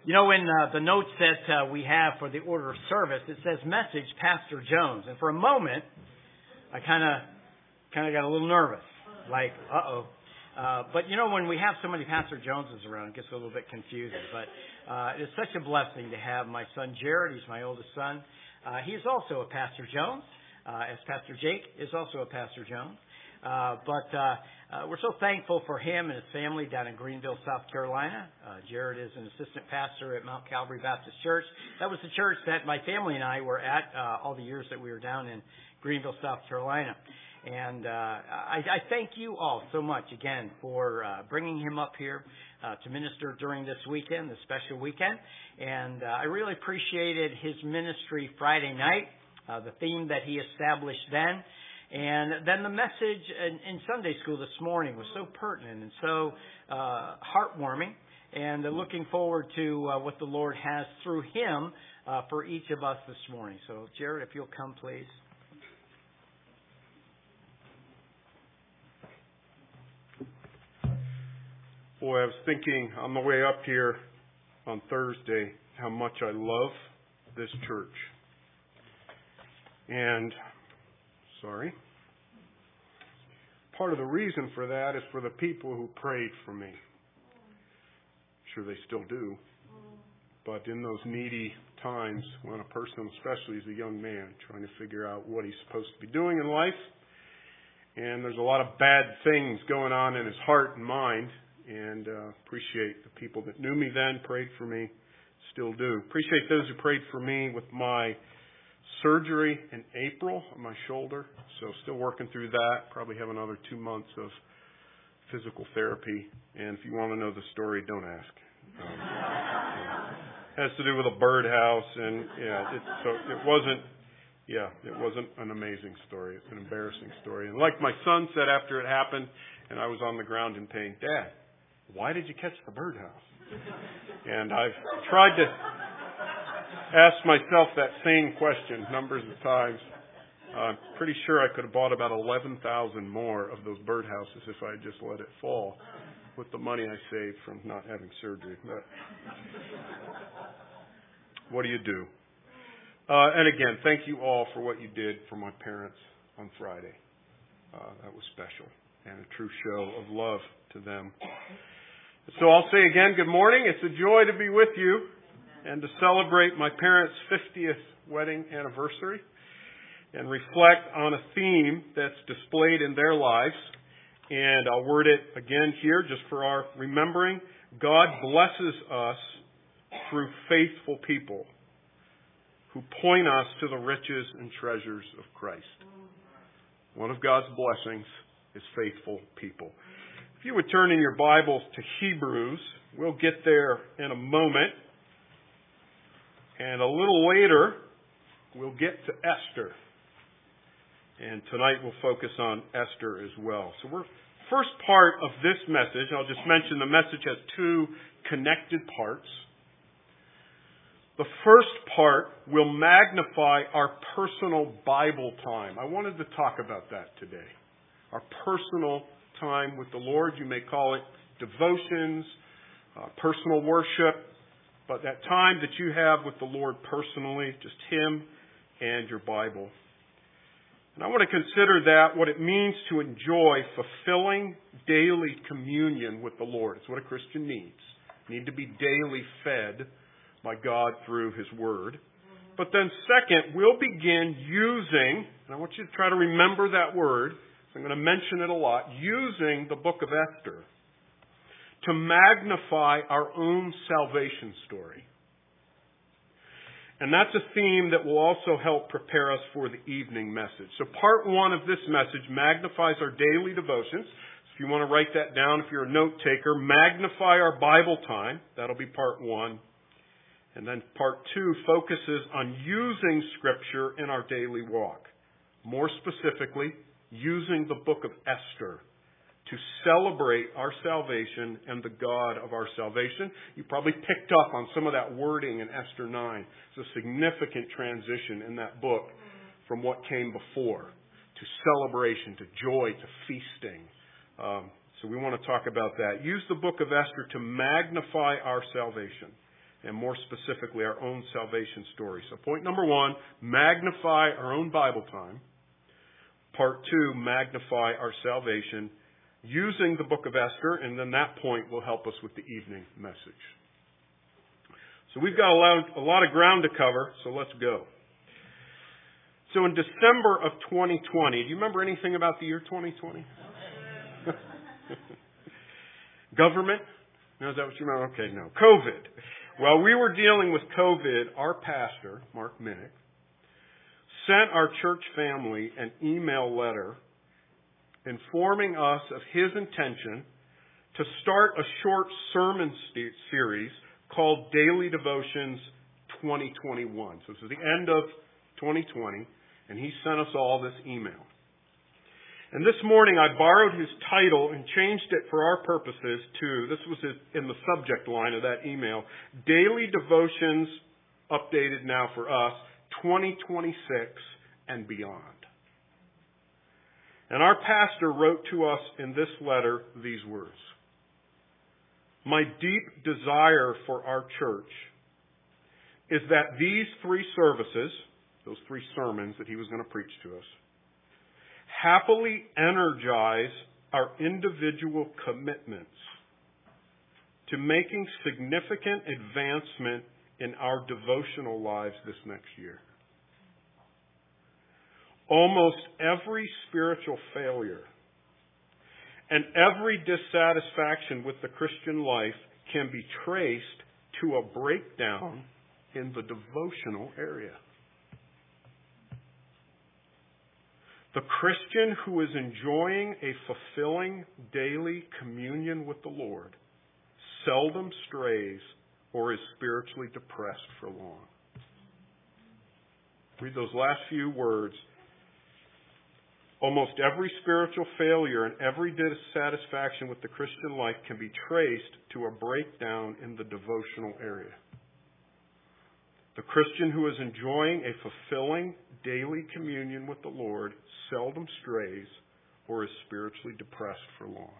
You know, in the notes that we have for the order of service, it says message Pastor Jones. And for a moment, I kind of got a little nervous. Like, uh-oh. But, you know, when we have so many Pastor Joneses around, it gets a little bit confusing. But it's such a blessing to have my son Jared. He's my oldest son. He is also a Pastor Jones, as Pastor Jake is also a Pastor Jones. But we're so thankful for him and his family down in Greenville, South Carolina. Jared is an assistant pastor at Mount Calvary Baptist Church. That was the church that my family and I were at all the years that we were down in Greenville, South Carolina. And I thank you all so much again for bringing him up here to minister during this weekend, this special weekend. And I really appreciated his ministry Friday night, the theme that he established then. And then the message in Sunday school this morning was so pertinent and so heartwarming. And looking forward to what the Lord has through him for each of us this morning. So, Jared, if you'll come, please. Boy, I was thinking on the way up here on Thursday how much I love this church. And, part of the reason for that is for the people who prayed for me. I'm sure they still do. But in those needy times when a person, especially is a young man, trying to figure out what he's supposed to be doing in life, and there's a lot of bad things going on in his heart and mind, and appreciate the people that knew me then, prayed for me, still do. Appreciate those who prayed for me with my surgery in April on my shoulder. So still working through that. Probably have another 2 months of physical therapy. And if you want to know the story, don't ask. It has to do with a birdhouse, and it wasn't an amazing story. It's an embarrassing story. And like my son said after it happened, and I was on the ground in pain, Dad, why did you catch the birdhouse? And I've tried to ask myself that same question numbers of times. I'm pretty sure I could have bought about 11,000 more of those birdhouses if I had just let it fall with the money I saved from not having surgery. But what do you do? And again, thank you all for what you did for my parents on Friday. That was special and a true show of love to them. So I'll say again, good morning. It's a joy to be with you and to celebrate my parents' 50th wedding anniversary and reflect on a theme that's displayed in their lives. And I'll word it again here just for our remembering. God blesses us through faithful people who point us to the riches and treasures of Christ. One of God's blessings is faithful people. If you would turn in your Bibles to Hebrews, we'll get there in a moment. And a little later, we'll get to Esther. And tonight we'll focus on Esther as well. So first part of this message, I'll just mention the message has two connected parts. The first part will magnify our personal Bible time. I wanted to talk about that today. Our personal time with the Lord. You may call it devotions, personal worship. But that time that you have with the Lord personally, just Him and your Bible. And I want to consider that what it means to enjoy fulfilling daily communion with the Lord. It's what a Christian needs. You need to be daily fed by God through His Word. But then second, we'll begin using, and I want you to try to remember that word, so I'm going to mention it a lot, using the book of Esther to magnify our own salvation story. And that's a theme that will also help prepare us for the evening message. So part one of this message magnifies our daily devotions. So if you want to write that down, if you're a note taker, magnify our Bible time. That'll be part one. And then part two focuses on using Scripture in our daily walk. More specifically, using the book of Esther to celebrate our salvation and the God of our salvation. You probably picked up on some of that wording in Esther 9. It's a significant transition in that book from what came before to celebration, to joy, to feasting. So we want to talk about that. Use the book of Esther to magnify our salvation. and more specifically, our own salvation story. So point number 1, magnify our own Bible time. Part 2, magnify our salvation using the book of Esther, and then that point will help us with the evening message. So we've got a lot of ground to cover, so let's go. So in December of 2020, do you remember anything about the year 2020? Government? No, is that what you remember? Okay, no. COVID. While we were dealing with COVID, our pastor, Mark Minnick, sent our church family an email letter informing us of his intention to start a short sermon series called Daily Devotions 2021. So this is the end of 2020, and he sent us all this email. And this morning I borrowed his title and changed it for our purposes to, this was in the subject line of that email, Daily Devotions updated now for us, 2026 and beyond. And our pastor wrote to us in this letter these words. My deep desire for our church is that these 3 services, those 3 sermons that he was going to preach to us, happily energize our individual commitments to making significant advancement in our devotional lives this next year. Almost every spiritual failure and every dissatisfaction with the Christian life can be traced to a breakdown in the devotional area. The Christian who is enjoying a fulfilling daily communion with the Lord seldom strays or is spiritually depressed for long. Read those last few words. Almost every spiritual failure and every dissatisfaction with the Christian life can be traced to a breakdown in the devotional area. The Christian who is enjoying a fulfilling daily communion with the Lord seldom strays or is spiritually depressed for long.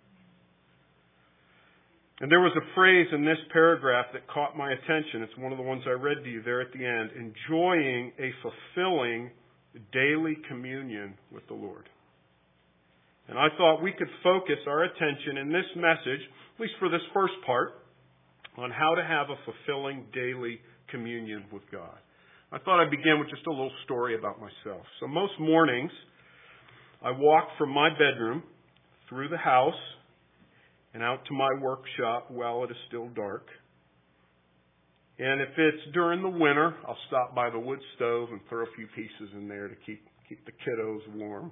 And there was a phrase in this paragraph that caught my attention. It's one of the ones I read to you there at the end. Enjoying a fulfilling daily communion with the Lord. And I thought we could focus our attention in this message, at least for this first part, on how to have a fulfilling daily communion with God. I thought I'd begin with just a little story about myself. So most mornings, I walk from my bedroom through the house and out to my workshop while it is still dark. And if it's during the winter, I'll stop by the wood stove and throw a few pieces in there to keep the kiddos warm.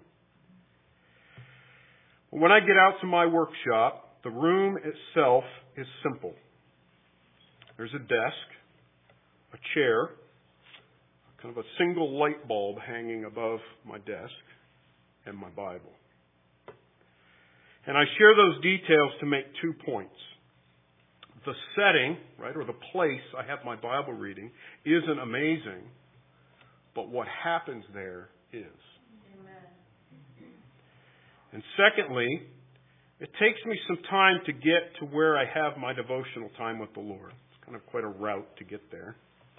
When I get out to my workshop, the room itself is simple. There's a desk, a chair, kind of a single light bulb hanging above my desk, and my Bible. And I share those details to make 2 points. The setting, right, or the place I have my Bible reading isn't amazing, but what happens there is. Amen. And secondly, it takes me some time to get to where I have my devotional time with the Lord. It's kind of quite a route to get there.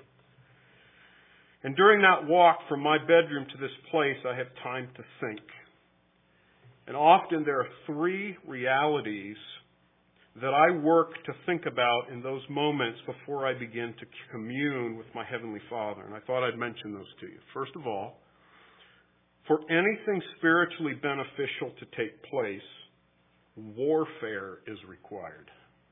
And during that walk from my bedroom to this place, I have time to think. And often there are 3 realities that I work to think about in those moments before I begin to commune with my Heavenly Father. And I thought I'd mention those to you. First of all, for anything spiritually beneficial to take place, warfare is required.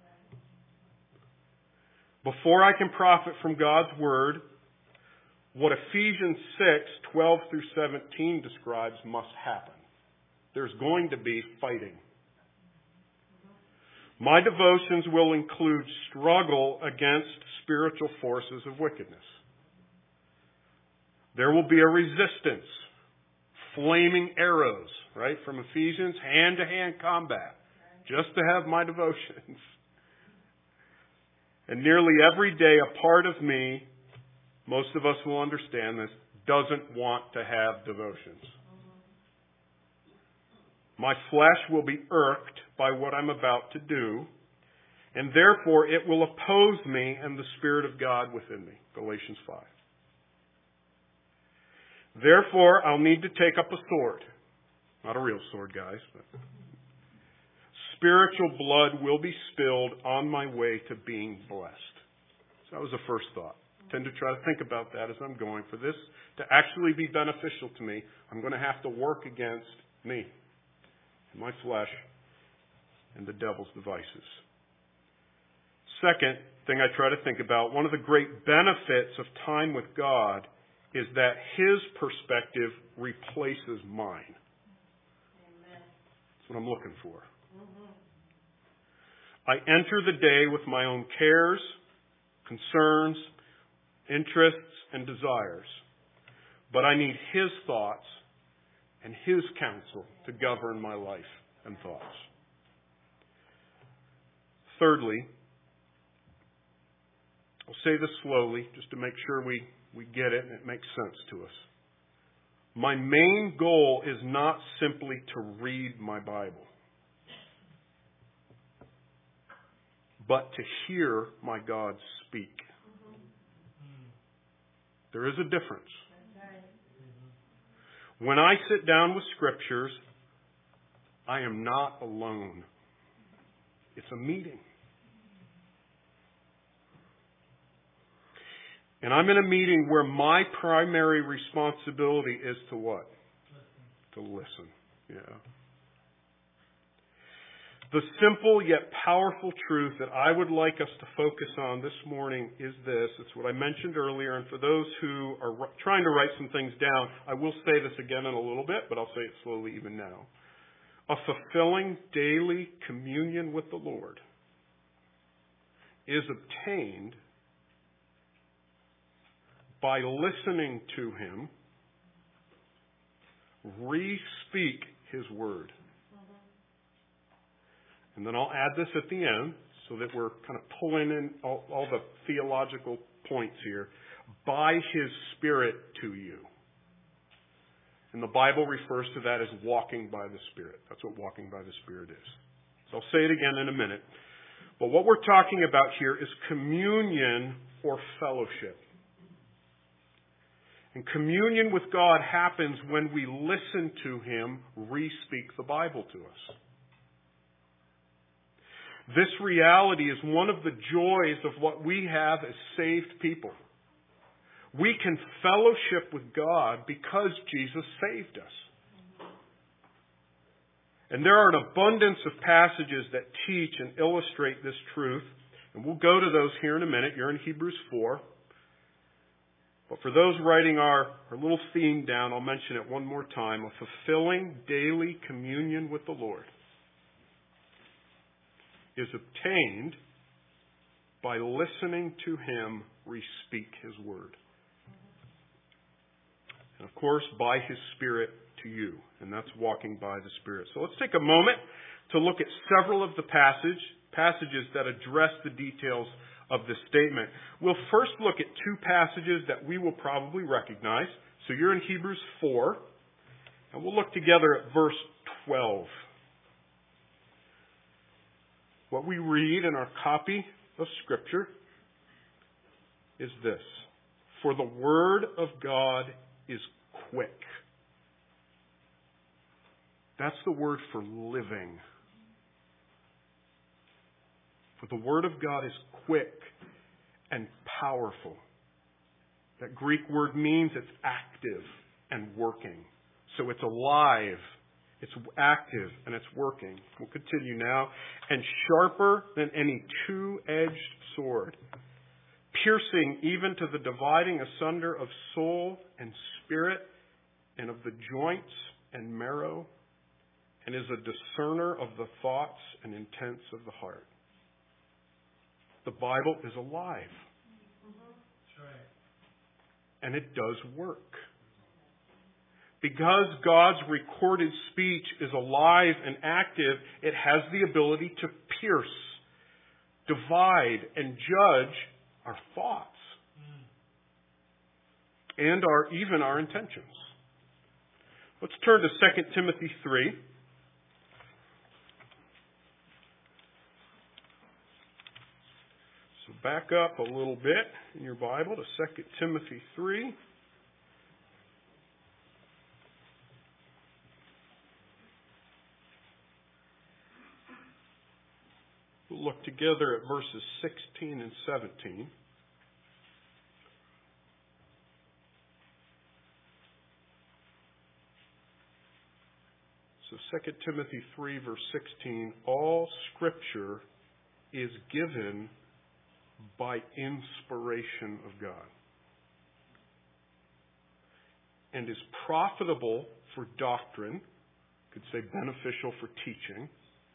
Before I can profit from God's Word, what Ephesians 6:12 through 17 describes must happen. There's going to be fighting. My devotions will include struggle against spiritual forces of wickedness. There will be a resistance, flaming arrows, right, from Ephesians, hand-to-hand combat, just to have my devotions. And nearly every day, a part of me, most of us will understand this, doesn't want to have devotions. My flesh will be irked by what I'm about to do, and therefore it will oppose me and the Spirit of God within me. Galatians 5. Therefore, I'll need to take up a sword. Not a real sword, guys, but spiritual blood will be spilled on my way to being blessed. So that was the first thought. I tend to try to think about that as I'm going. For this to actually be beneficial to me, I'm going to have to work against me, and my flesh, and the devil's devices. Second thing I try to think about, one of the great benefits of time with God is that His perspective replaces mine. Amen. That's what I'm looking for. Mm-hmm. I enter the day with my own cares, concerns, interests, and desires. But I need His thoughts and His counsel to govern my life and thoughts. Thirdly, I'll say this slowly just to make sure we get it and it makes sense to us. My main goal is not simply to read my Bible, but to hear my God speak. There is a difference. When I sit down with Scriptures, I am not alone. It's a meeting. And I'm in a meeting where my primary responsibility is to what? To listen. Yeah. The simple yet powerful truth that I would like us to focus on this morning is this. It's what I mentioned earlier, and for those who are trying to write some things down, I will say this again in a little bit, but I'll say it slowly even now. A fulfilling daily communion with the Lord is obtained by listening to Him re-speak His Word. And then I'll add this at the end so that we're kind of pulling in all the theological points here. By His Spirit to you. And the Bible refers to that as walking by the Spirit. That's what walking by the Spirit is. So I'll say it again in a minute. But what we're talking about here is communion or fellowship. And communion with God happens when we listen to Him re-speak the Bible to us. This reality is one of the joys of what we have as saved people. We can fellowship with God because Jesus saved us. And there are an abundance of passages that teach and illustrate this truth. And we'll go to those here in a minute. You're in Hebrews 4. But for those writing our little theme down, I'll mention it one more time. A fulfilling daily communion with the Lord is obtained by listening to Him re-speak His Word. And of course, by His Spirit to you. And that's walking by the Spirit. So let's take a moment to look at several of the passages that address the details of this statement. We'll first look at two passages that we will probably recognize. So you're in Hebrews 4, and we'll look together at verse 12. What we read in our copy of Scripture is this. For the Word of God is quick. That's the word for living. For the Word of God is quick and powerful. That Greek word means it's active and working. So it's alive, it's active, and it's working. We'll continue now. And sharper than any two-edged sword, piercing even to the dividing asunder of soul and spirit and of the joints and marrow, and is a discerner of the thoughts and intents of the heart. The Bible is alive. That's right. And it does work. Because God's recorded speech is alive and active, it has the ability to pierce, divide, and judge our thoughts. And even our intentions. Let's turn to 2 Timothy 3. back up a little bit in your Bible to 2 Timothy 3. We'll look together at verses 16 and 17. So 2 Timothy 3, verse 16, all Scripture is given by inspiration of God and is profitable for doctrine, could say beneficial for teaching,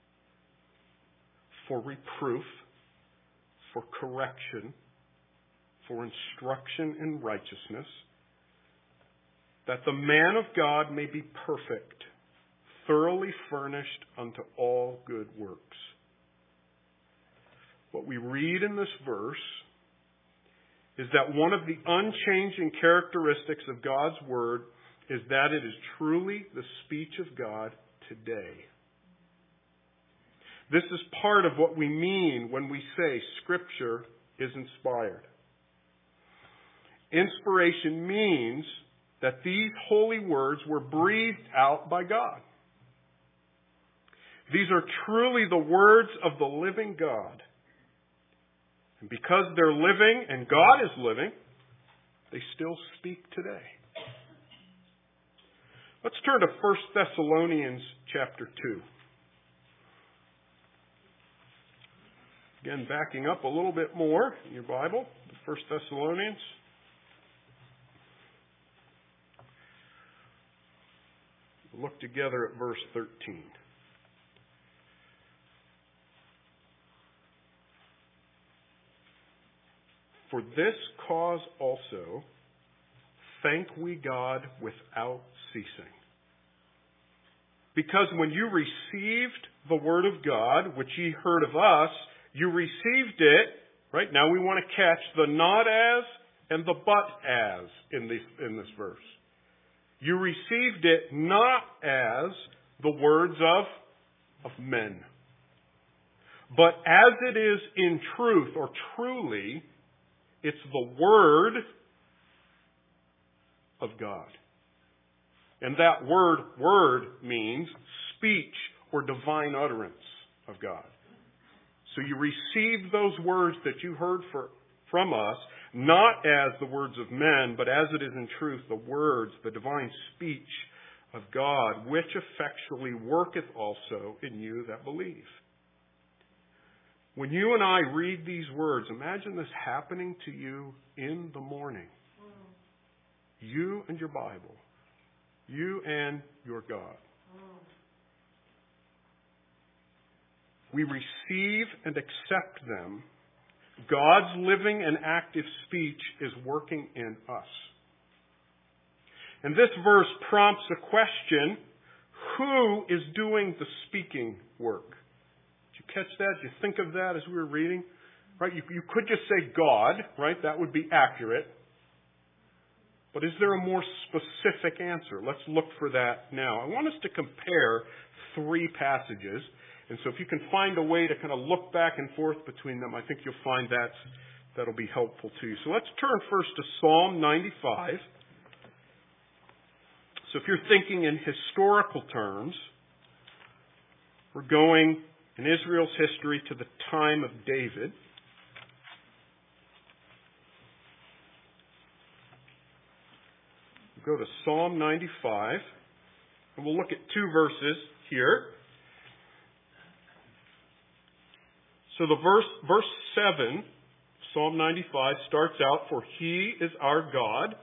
for reproof, for correction, for instruction in righteousness, that the man of God may be perfect, thoroughly furnished unto all good works. What we read in this verse is that one of the unchanging characteristics of God's Word is that it is truly the speech of God today. This is part of what we mean when we say Scripture is inspired. Inspiration means that these holy words were breathed out by God. These are truly the words of the living God. And because they're living and God is living, they still speak today. Let's turn to 1 Thessalonians chapter 2. Again, backing up a little bit more in your Bible, 1 Thessalonians. We'll look together at verse 13. For this cause also thank we God without ceasing. Because when you received the word of God, which ye heard of us, you received it, right? Now we want to catch the not as and the but as in this verse. You received it not as the words of men, but as it is in truth or truly, it's the Word of God. And that word means speech or divine utterance of God. So you received those words that you heard from us, not as the words of men, but as it is in truth, the words, the divine speech of God, which effectually worketh also in you that believe. When you and I read these words, imagine this happening to you in the morning. You and your Bible. You and your God. We receive and accept them. God's living and active speech is working in us. And this verse prompts a question: who is doing the speaking work? Did you catch that? Did you think of that as we were reading? Right? You could just say God, right? That would be accurate. But is there a more specific answer? Let's look for that now. I want us to compare three passages. And so if you can find a way to kind of look back and forth between them, I think you'll find that'll be helpful to you. So let's turn first to Psalm 95. So if you're thinking in historical terms, we're going in Israel's history to the time of David. We'll go to Psalm 95, and we'll look at two verses here. So the verse 7, Psalm 95, starts out, "For He is our God."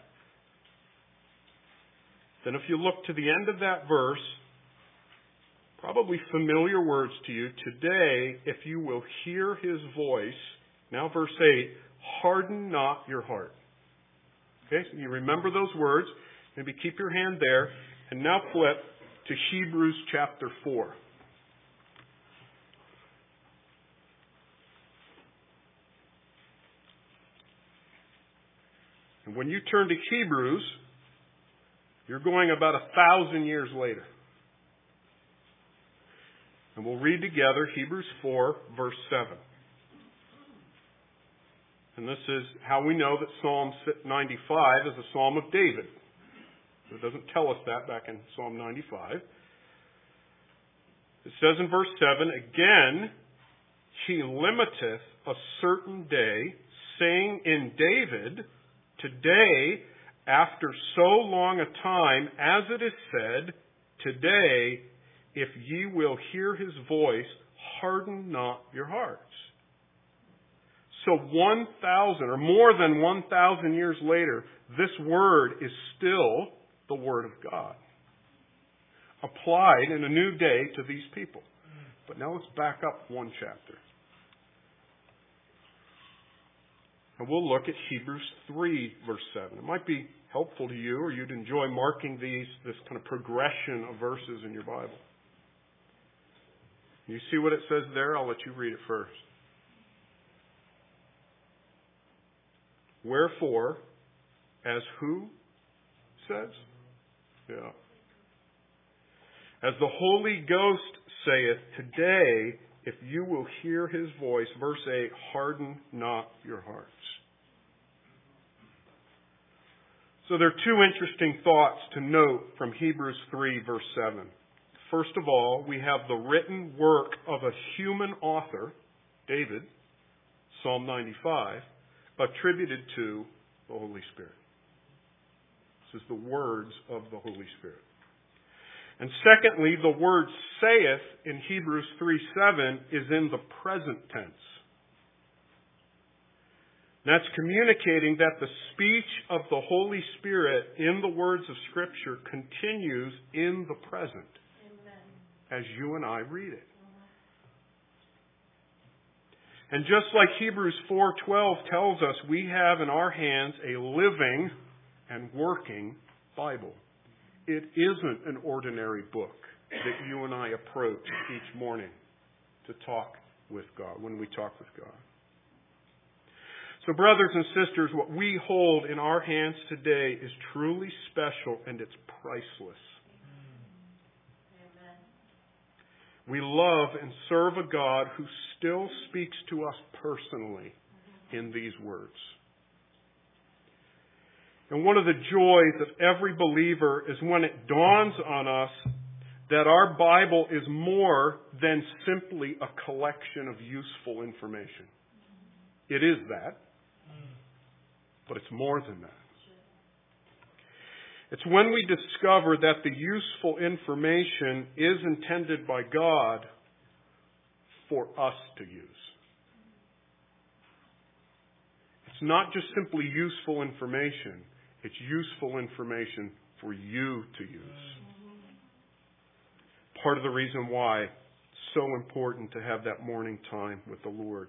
Then if you look to the end of that verse, probably familiar words to you. "Today, if you will hear His voice," now verse 8, "harden not your heart." Okay, so you remember those words. Maybe keep your hand there. And now flip to Hebrews chapter 4. And when you turn to Hebrews, you're going about 1,000 years later. And we'll read together Hebrews 4, verse 7. And this is how we know that Psalm 95 is a Psalm of David. It doesn't tell us that back in Psalm 95. It says in verse 7, again, he limiteth a certain day, saying in David, today, after so long a time, as it is said, today, if ye will hear his voice, harden not your hearts. So 1,000 or more than 1,000 years later, this word is still the Word of God, applied in a new day to these people. But now let's back up one chapter. And we'll look at Hebrews 3, verse 7. It might be helpful to you, or you'd enjoy marking this kind of progression of verses in your Bible. You see what it says there? I'll let you read it first. Wherefore, as who says? Yeah. As the Holy Ghost saith, today, if you will hear his voice, verse 8, harden not your hearts. So there are two interesting thoughts to note from Hebrews 3, verse 7. First of all, we have the written work of a human author, David, Psalm 95, attributed to the Holy Spirit. This is the words of the Holy Spirit. And secondly, the word saith in Hebrews 3:7 is in the present tense. That's communicating that the speech of the Holy Spirit in the words of Scripture continues in the present. Amen. As you and I read it. And just like Hebrews 4:12 tells us, we have in our hands a living and working Bible. It isn't an ordinary book that you and I approach each morning to talk with God, when we talk with God. So brothers and sisters, what we hold in our hands today is truly special and it's priceless. Amen. We love and serve a God who still speaks to us personally in these words. And one of the joys of every believer is when it dawns on us that our Bible is more than simply a collection of useful information. It is that, but it's more than that. It's when we discover that the useful information is intended by God for us to use. It's not just simply useful information. It's useful information for you to use. Part of the reason why it's so important to have that morning time with the Lord.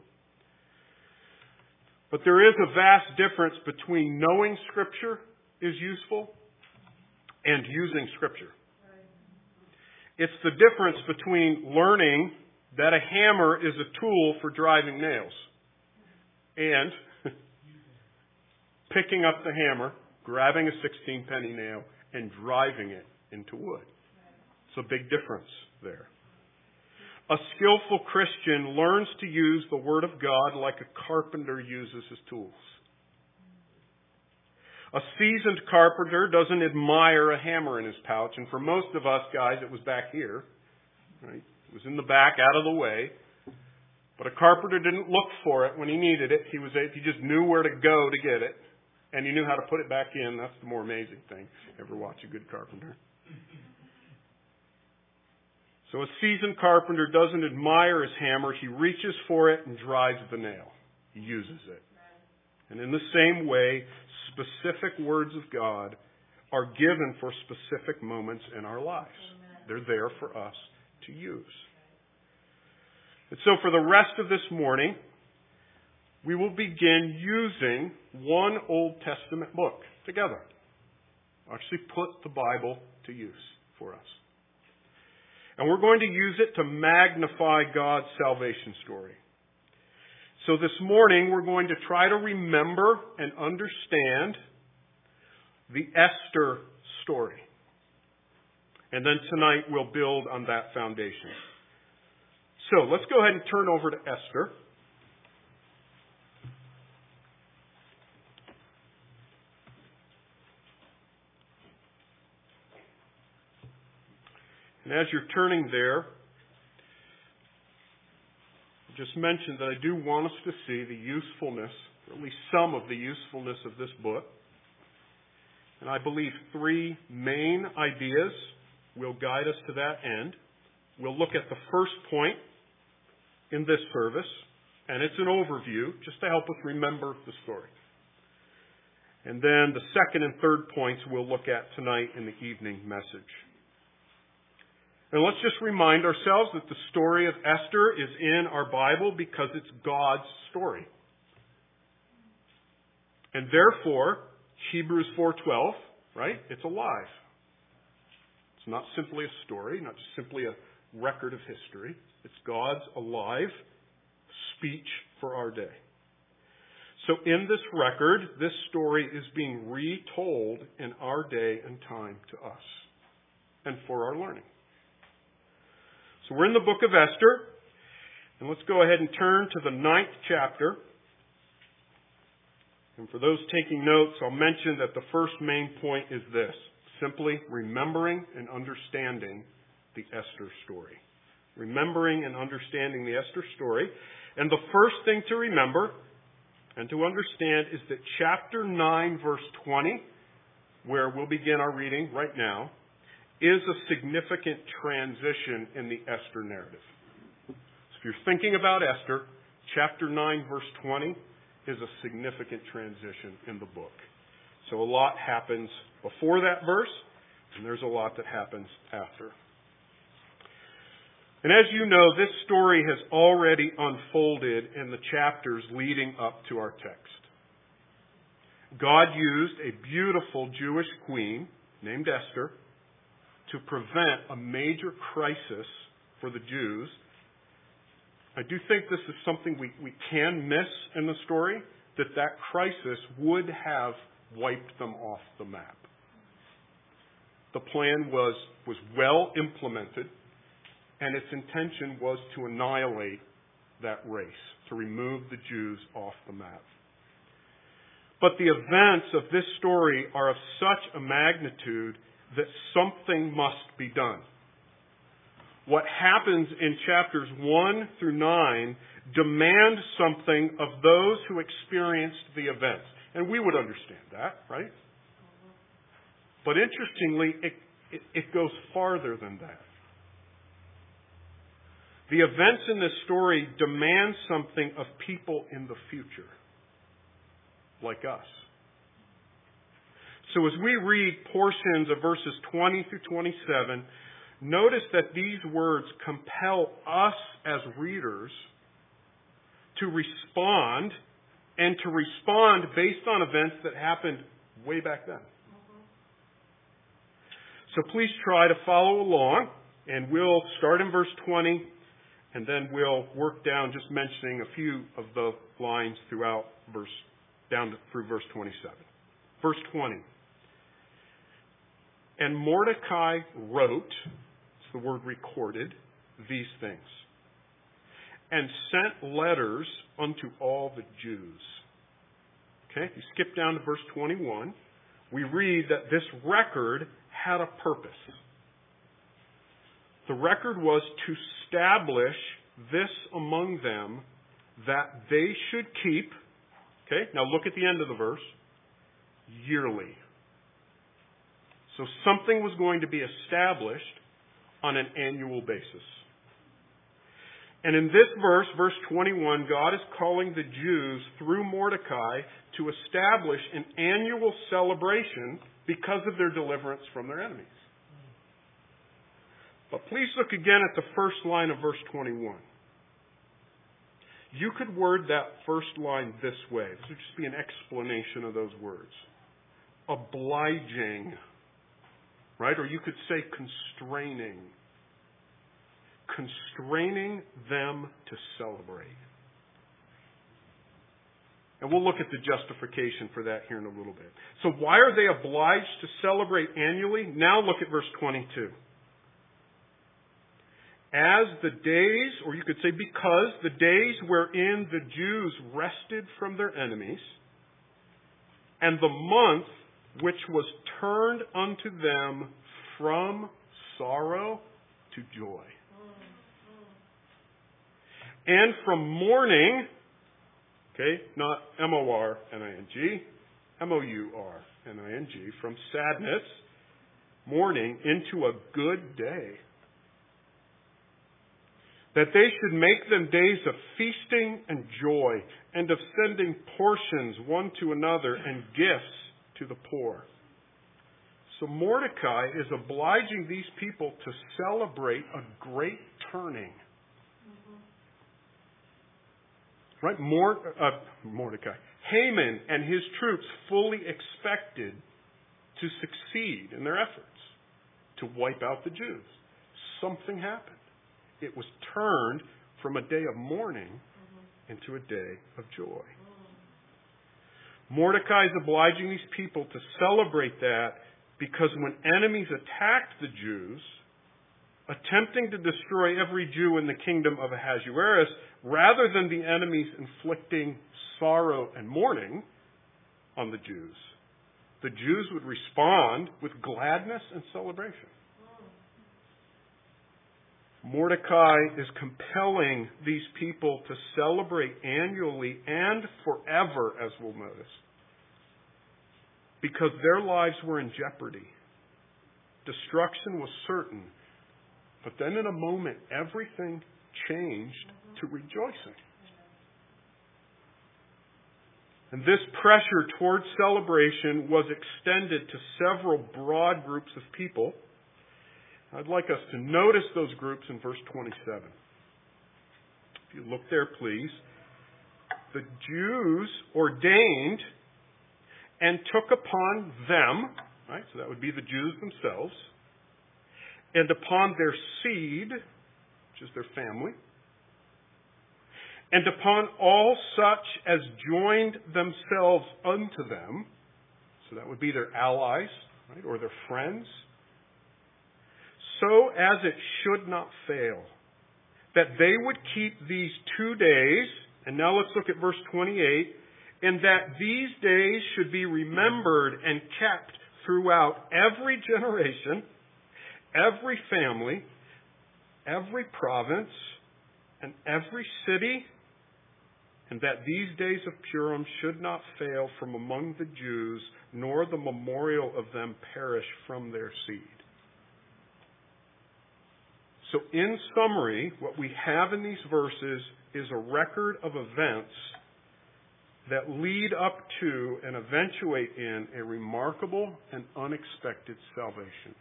But there is a vast difference between knowing Scripture is useful and using Scripture. It's the difference between learning that a hammer is a tool for driving nails and picking up the hammer, grabbing a 16-penny nail, and driving it into wood. It's a big difference there. A skillful Christian learns to use the Word of God like a carpenter uses his tools. A seasoned carpenter doesn't admire a hammer in his pouch, and for most of us guys, it was back here. Right? It was in the back, out of the way. But a carpenter didn't look for it when he needed it. He just knew where to go to get it. And he knew how to put it back in. That's the more amazing thing. Ever watch a good carpenter? So a seasoned carpenter doesn't admire his hammer. He reaches for it and drives the nail. He uses it. And in the same way, specific words of God are given for specific moments in our lives. They're there for us to use. And so for the rest of this morning, we will begin using one Old Testament book together. Actually put the Bible to use for us. And we're going to use it to magnify God's salvation story. So this morning we're going to try to remember and understand the Esther story. And then tonight we'll build on that foundation. So let's go ahead and turn over to Esther. And as you're turning there, I just mentioned that I do want us to see the usefulness, or at least some of the usefulness of this book. And I believe three main ideas will guide us to that end. We'll look at the first point in this service, and it's an overview, just to help us remember the story. And then the second and third points we'll look at tonight in the evening message. And let's just remind ourselves that the story of Esther is in our Bible because it's God's story. And therefore, Hebrews 4:12, right? It's alive. It's not simply a story, not just simply a record of history. It's God's alive speech for our day. So in this record, this story is being retold in our day and time to us and for our learning. So we're in the book of Esther, and let's go ahead and turn to the 9th chapter. And for those taking notes, I'll mention that the first main point is this: simply remembering and understanding the Esther story. Remembering and understanding the Esther story. And the first thing to remember and to understand is that chapter 9, verse 20, where we'll begin our reading right now, is a significant transition in the Esther narrative. So if you're thinking about Esther, chapter 9, verse 20 is a significant transition in the book. So a lot happens before that verse, and there's a lot that happens after. And as you know, this story has already unfolded in the chapters leading up to our text. God used a beautiful Jewish queen named Esther to prevent a major crisis for the Jews. I do think this is something we can miss in the story, that crisis would have wiped them off the map. The plan was well implemented, and its intention was to annihilate that race, to remove the Jews off the map. But the events of this story are of such a magnitude that something must be done. What happens in chapters 1 through 9 demand something of those who experienced the events. And we would understand that, right? But interestingly, it goes farther than that. The events in this story demand something of people in the future, like us. So as we read portions of verses 20 through 27, notice that these words compel us as readers to respond, and to respond based on events that happened way back then. So please try to follow along, and we'll start in verse 20, and then we'll work down just mentioning a few of the lines throughout through verse 27. Verse 20. And Mordecai wrote, it's the word recorded, these things, and sent letters unto all the Jews. Okay, if you skip down to verse 21, we read that this record had a purpose. The record was to establish this among them that they should keep, okay, now look at the end of the verse, yearly. So something was going to be established on an annual basis. And in this verse, verse 21, God is calling the Jews through Mordecai to establish an annual celebration because of their deliverance from their enemies. But please look again at the first line of verse 21. You could word that first line this way. This would just be an explanation of those words. Obliging. Right? Or you could say constraining. Constraining them to celebrate. And we'll look at the justification for that here in a little bit. So why are they obliged to celebrate annually? Now look at verse 22. As the days, or you could say because the days wherein the Jews rested from their enemies, and the month which was turned unto them from sorrow to joy. And from mourning, okay, not M-O-R-N-I-N-G, M-O-U-R-N-I-N-G, from sadness, mourning, into a good day. That they should make them days of feasting and joy, and of sending portions one to another and gifts to the poor. So Mordecai is obliging these people to celebrate a great turning. Right? Mordecai. Haman and his troops fully expected to succeed in their efforts to wipe out the Jews. Something happened. It was turned from a day of mourning into a day of joy. Mordecai is obliging these people to celebrate that because when enemies attacked the Jews, attempting to destroy every Jew in the kingdom of Ahasuerus, rather than the enemies inflicting sorrow and mourning on the Jews would respond with gladness and celebration. Mordecai is compelling these people to celebrate annually and forever, as we'll notice, because their lives were in jeopardy. Destruction was certain. But then in a moment, everything changed to rejoicing. And this pressure towards celebration was extended to several broad groups of people. I'd like us to notice those groups in verse 27. If you look there, please. The Jews ordained and took upon them, right? So that would be the Jews themselves, and upon their seed, which is their family, and upon all such as joined themselves unto them, so that would be their allies, right, or their friends, so as it should not fail, that they would keep these 2 days, and now let's look at verse 28, and that these days should be remembered and kept throughout every generation, every family, every province, and every city, and that these days of Purim should not fail from among the Jews, nor the memorial of them perish from their seed. So in summary, what we have in these verses is a record of events that lead up to and eventuate in a remarkable and unexpected salvation.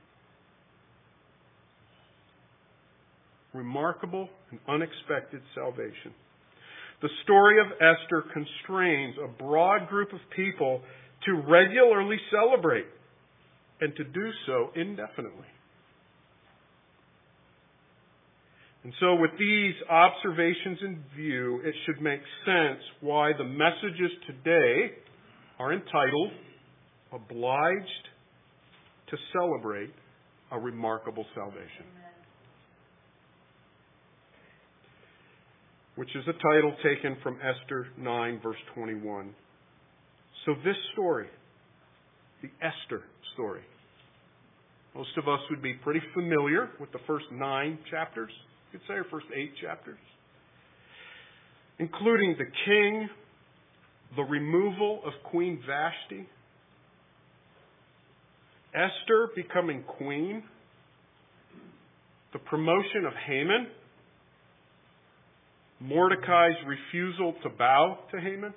Remarkable and unexpected salvation. The story of Esther constrains a broad group of people to regularly celebrate and to do so indefinitely. And so with these observations in view, it should make sense why the messages today are entitled, Obliged to Celebrate a Remarkable Salvation. Which is a title taken from Esther 9, verse 21. So this story, the Esther story, most of us would be pretty familiar with the first 9 chapters. You could say, or first 8 chapters, including the king, the removal of Queen Vashti, Esther becoming queen, the promotion of Haman, Mordecai's refusal to bow to Haman,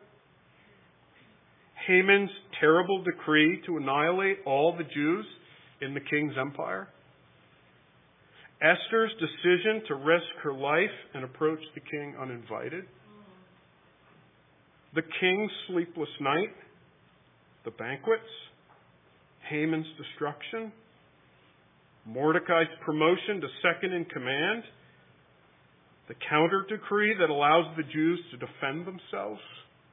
Haman's terrible decree to annihilate all the Jews in the king's empire, Esther's decision to risk her life and approach the king uninvited, the king's sleepless night, the banquets, Haman's destruction, Mordecai's promotion to second in command, the counter decree that allows the Jews to defend themselves,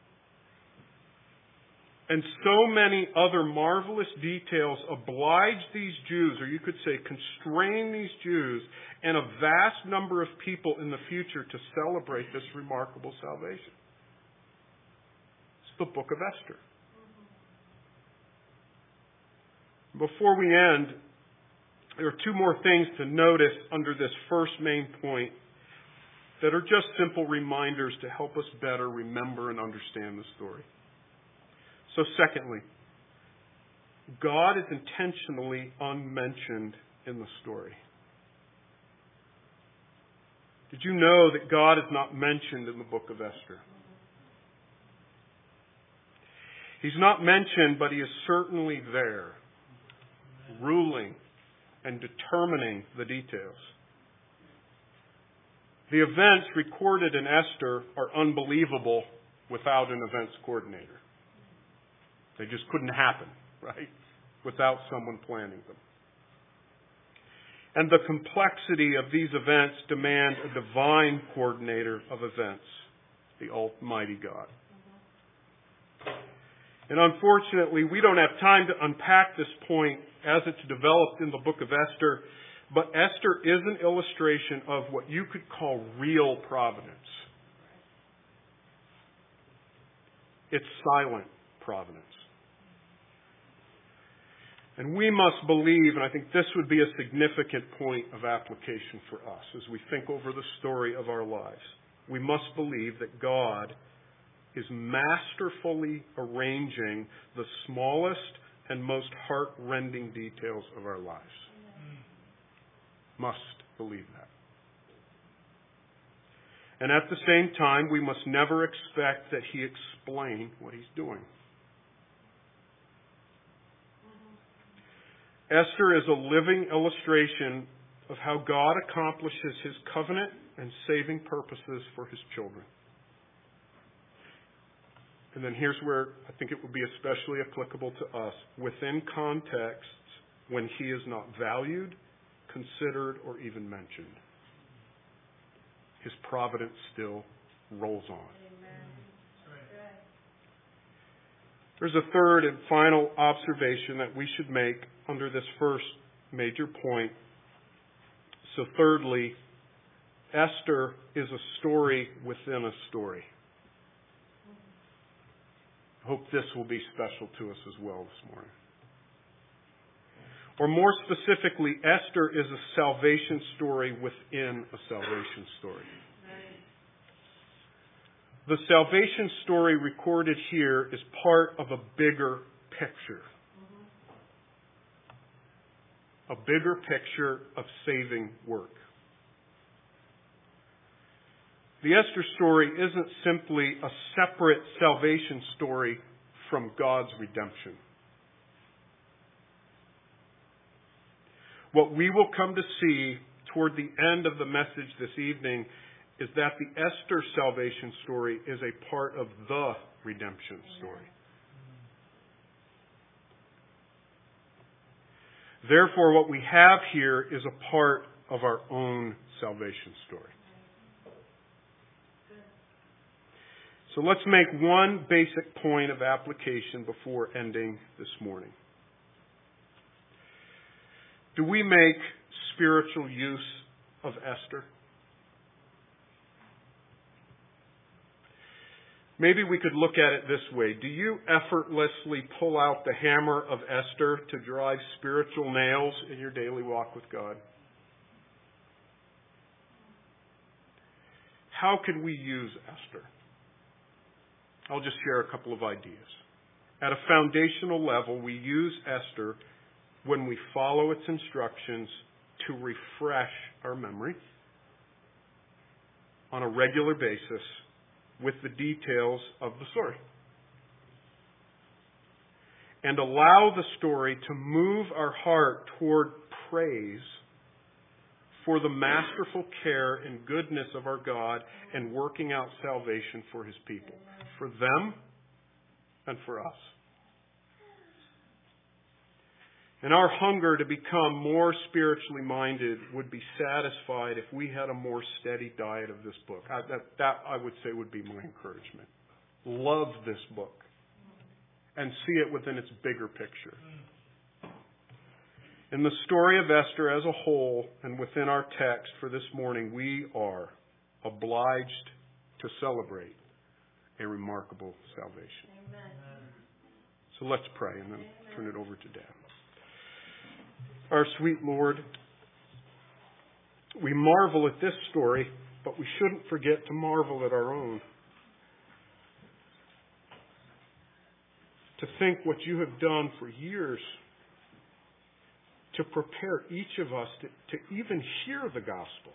and so many other marvelous details oblige these Jews, or you could say constrain these Jews, and a vast number of people in the future to celebrate this remarkable salvation. It's the book of Esther. Before we end, There are two more things to notice under this first main point that are just simple reminders to help us better remember and understand the story. So secondly, God is intentionally unmentioned in the story. Did you know that God is not mentioned in the book of Esther? He's not mentioned, but He is certainly there, ruling and determining the details. The events recorded in Esther are unbelievable without an events coordinator. They just couldn't happen, right? Without someone planning them. And the complexity of these events demand a divine coordinator of events, the Almighty God. And unfortunately, we don't have time to unpack this point as it's developed in the book of Esther, but Esther is an illustration of what you could call real providence. It's silent providence. And we must believe, and I think this would be a significant point of application for us as we think over the story of our lives. We must believe that God is masterfully arranging the smallest and most heart-rending details of our lives. Must believe that. And at the same time, we must never expect that He explain what He's doing. Esther is a living illustration of how God accomplishes His covenant and saving purposes for His children. And then here's where I think it would be especially applicable to us. Within contexts when He is not valued, considered, or even mentioned. His providence still rolls on. There's a third and final observation that we should make under this first major point. So thirdly, Esther is a story within a story. I hope this will be special to us as well this morning. Or more specifically, Esther is a salvation story within a salvation story. The salvation story recorded here is part of a bigger picture. A bigger picture of saving work. The Esther story isn't simply a separate salvation story from God's redemption. What we will come to see toward the end of the message this evening is that the Esther salvation story is a part of the redemption story. Therefore, what we have here is a part of our own salvation story. So let's make one basic point of application before ending this morning. Do we make spiritual use of Esther? Maybe we could look at it this way. Do you effortlessly pull out the hammer of Esther to drive spiritual nails in your daily walk with God? How can we use Esther? I'll just share a couple of ideas. At a foundational level, we use Esther when we follow its instructions to refresh our memory on a regular basis with the details of the story. And allow the story to move our heart toward praise for the masterful care and goodness of our God and working out salvation for His people. For them and for us. And our hunger to become more spiritually minded would be satisfied if we had a more steady diet of this book. That I would say would be my encouragement. Love this book and see it within its bigger picture. In the story of Esther as a whole and within our text for this morning, we are obliged to celebrate a remarkable salvation. Amen. So let's pray and then turn it over to Dan. Our sweet Lord, we marvel at this story, but we shouldn't forget to marvel at our own. To think what you have done for years to prepare each of us to even hear the gospel.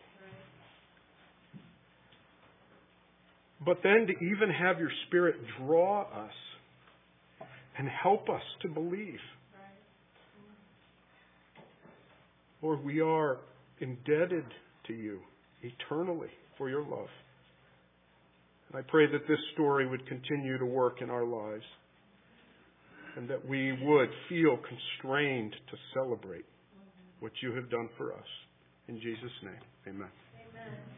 But then to even have your Spirit draw us and help us to believe. Lord, we are indebted to you eternally for your love. And I pray that this story would continue to work in our lives and that we would feel constrained to celebrate what you have done for us. In Jesus' name, amen. Amen.